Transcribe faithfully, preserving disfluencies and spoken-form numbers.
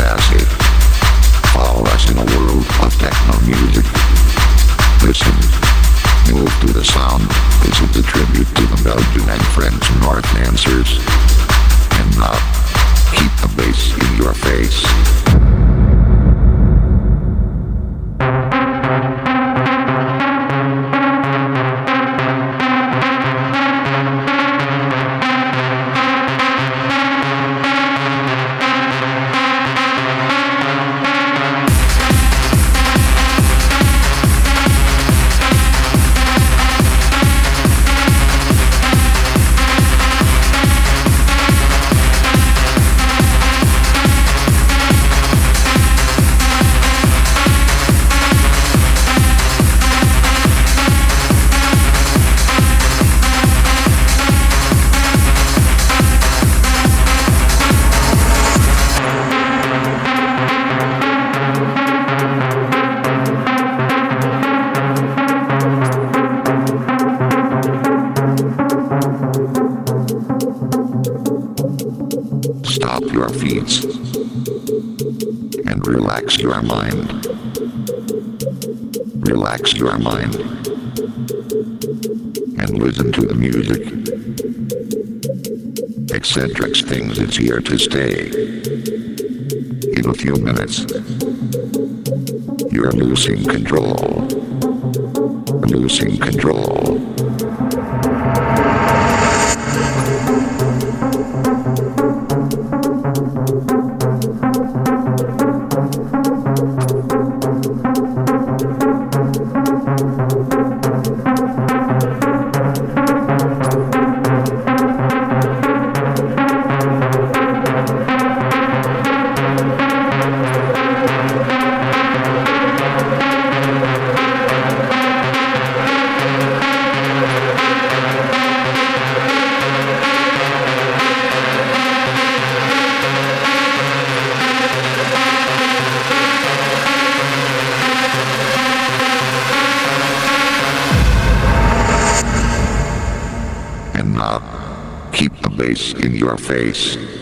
passive. Follow us in a world of techno music. Listen, move to the sound. This is a tribute to the Belgian and French North dancers. And now, keep the bass in your face. Stop your feet and relax your mind. Relax your mind and listen to the music. Eccentric Things is here to stay. In a few minutes, you're losing control. Losing control. And now, keep the bass in your face.